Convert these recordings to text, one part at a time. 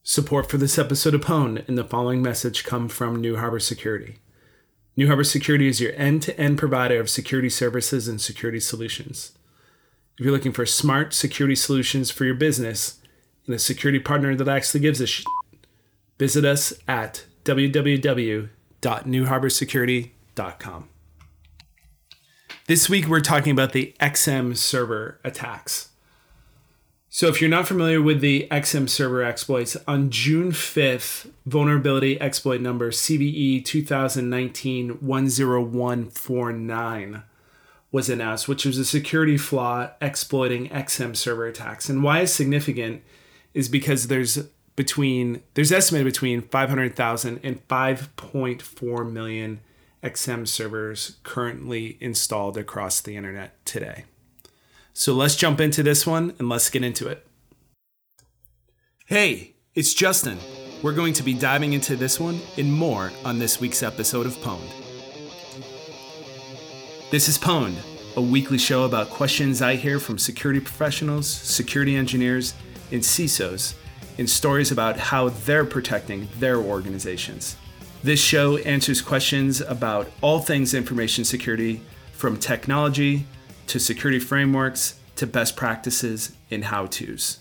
Support for this episode of Pwned and the following message come from New Harbor Security. New Harbor Security is your end-to-end provider of security services and security solutions. If you're looking for smart security solutions for your business and a security partner that actually gives a shit, visit us at www.newharborsecurity.com. This week we're talking about the XM server attacks. So if you're not familiar with the XM server exploits, on June 5th, vulnerability exploit number CVE 2019-10149 was announced, which was a security flaw exploiting XM server attacks. And why it's significant is because there's estimated between 500,000 and 5.4 million XM servers currently installed across the internet today. So let's jump into this one and let's get into it. Hey, it's Justin. We're going to be diving into this one and more on this week's episode of Pwned. This is Pwned, a weekly show about questions I hear from security professionals, security engineers, and CISOs, and stories about how they're protecting their organizations. This show answers questions about all things information security, from technology to security frameworks, to best practices and how-tos.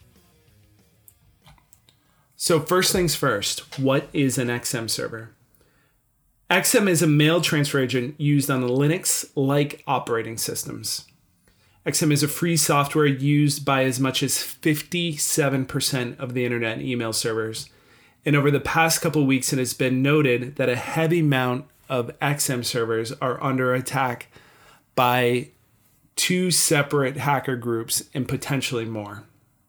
So first things first, what is an XM server? XM is a mail transfer agent used on Linux-like operating systems. XM is a free software used by as much as 57% of the internet email servers. And over the past couple of weeks, it has been noted that a heavy amount of XM servers are under attack by two separate hacker groups and potentially more.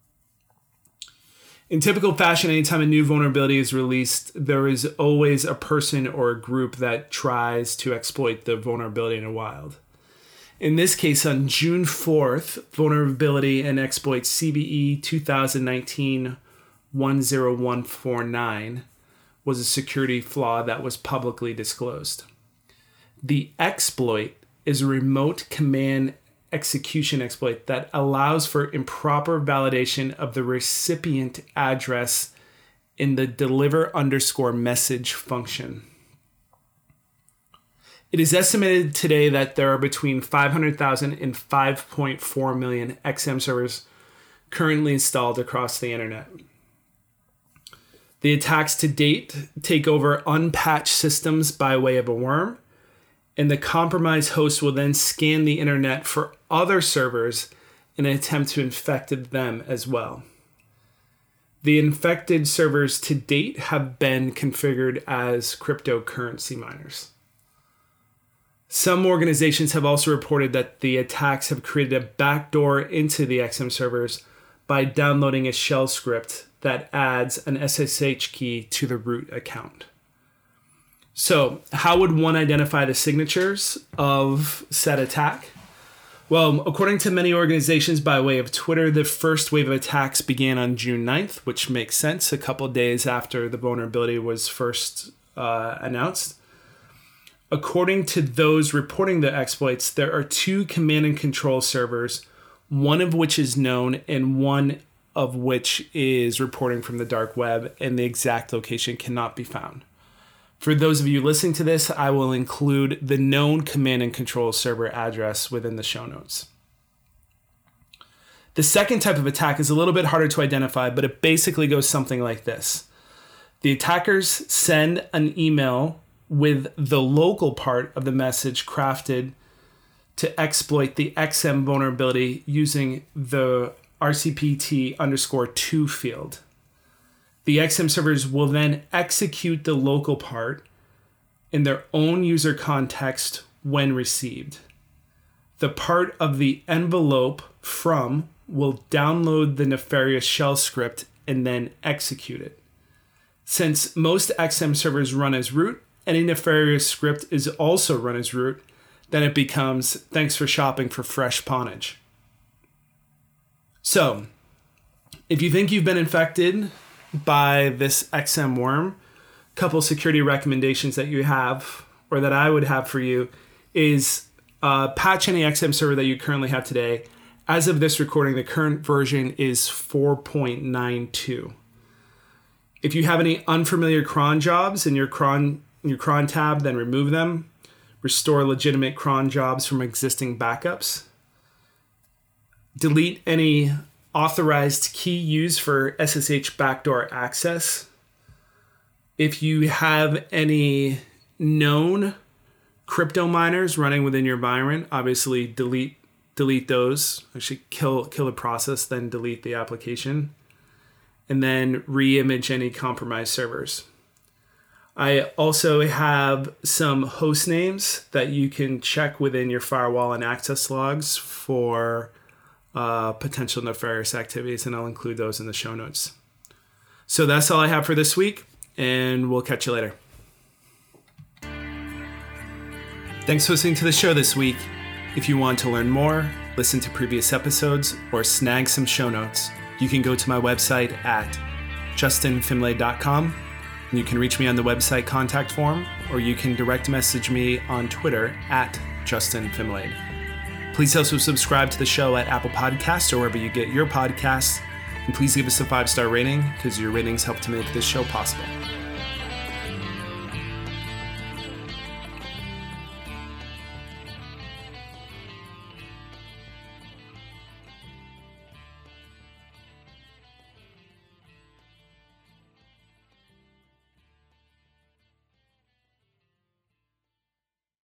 In typical fashion, anytime a new vulnerability is released, there is always a person or a group that tries to exploit the vulnerability in the wild. In this case, on June 4th, vulnerability and exploit CVE 2019-10149 was a security flaw that was publicly disclosed. The exploit is a remote command execution exploit that allows for improper validation of the recipient address in the deliver_message function. It is estimated today that there are between 500,000 and 5.4 million XM servers currently installed across the internet. The attacks to date take over unpatched systems by way of a worm, and the compromised host will then scan the internet for other servers in an attempt to infect them as well. The infected servers to date have been configured as cryptocurrency miners. Some organizations have also reported that the attacks have created a backdoor into the XM servers by downloading a shell script that adds an SSH key to the root account. So, how would one identify the signatures of said attack? Well, according to many organizations by way of Twitter, the first wave of attacks began on June 9th, which makes sense, a couple days after the vulnerability was first announced. According to those reporting the exploits, there are two command and control servers, one of which is known and one of which is reporting from the dark web, and the exact location cannot be found. For those of you listening to this, I will include the known command and control server address within the show notes. The second type of attack is a little bit harder to identify, but it basically goes something like this. The attackers send an email with the local part of the message crafted to exploit the XM vulnerability using the RCPT_2 field. The XM servers will then execute the local part in their own user context when received. The part of the envelope from will download the nefarious shell script and then execute it. Since most XM servers run as root, any nefarious script is also run as root, then it becomes thanks for shopping for fresh pawnage. So, if you think you've been infected by this XM worm, a couple security recommendations that you have, or that I would have for you, is patch any XM server that you currently have today. As of this recording, the current version is 4.92. If you have any unfamiliar cron jobs in your cron tab, then remove them. Restore legitimate cron jobs from existing backups. Delete any authorized key used for SSH backdoor access. If you have any known crypto miners running within your environment, obviously delete those. Actually kill the process, then delete the application. And then re-image any compromised servers. I also have some host names that you can check within your firewall and access logs for potential nefarious activities, and I'll include those in the show notes. So that's all I have for this week, and we'll catch you later. Thanks for listening to the show this week. If you want to learn more, listen to previous episodes, or snag some show notes, you can go to my website at justinfimlade.com. You can reach me on the website contact form, or you can direct message me on Twitter at justinfimlade. Please also subscribe to the show at Apple Podcasts or wherever you get your podcasts. And please give us a 5-star rating, because your ratings help to make this show possible.